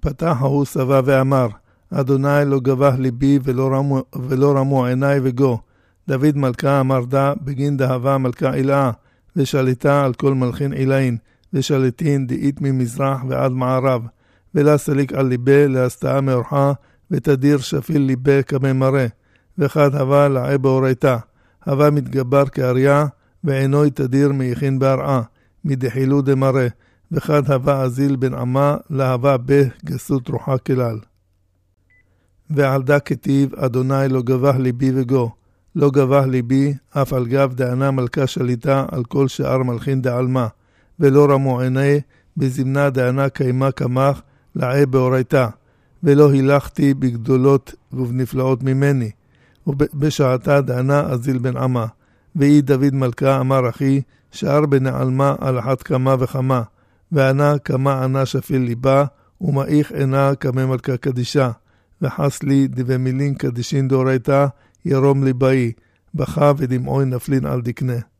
פתח ההוא סבא ואמר, אדוני לא גבח ליבי ולא רמו עיניי וגו. דוד מלכה אמר דה בגין דהבה מלכה עילאה, ושליטה על כל מלכין עילאין, ושליטין דאית ממזרח ועד מערב, ולה סליק על ליבה להסתאה מאורחה, ותדיר שפיל ליבה כממראה, וחד הווה לעי באורייתה, הווה מתגבר כאריה, ועינוי תדיר מייכין בהרעה, מדחילו דמראה, וחד הווה אזיל בן עמה, להווה גסות רוחה כלל. ועל דה כתיב, אדוני לא גבח ליבי וגו, לא גבח ליבי, אף על גב דענה מלכה שליטה על כל שאר מלכין דעלמה, ולא רמו עיני, בזמנה דענה קיימה כמך, לעי באורייתה, ולא הילכתי בגדולות ובנפלאות ממני, ובשעתה דענה אזיל בן עמה. ואי דוד מלכה אמר אחי, שאר בנעלמה על אחת כמה וכמה, וענה כמה ענה שפיל ליבה, ומאיך עינה כמה מלכה קדישה, וחס לי דבמילין קדישין דאורייתה, ירום ליבאי, בכה ודמעוי נפלין על דקנה.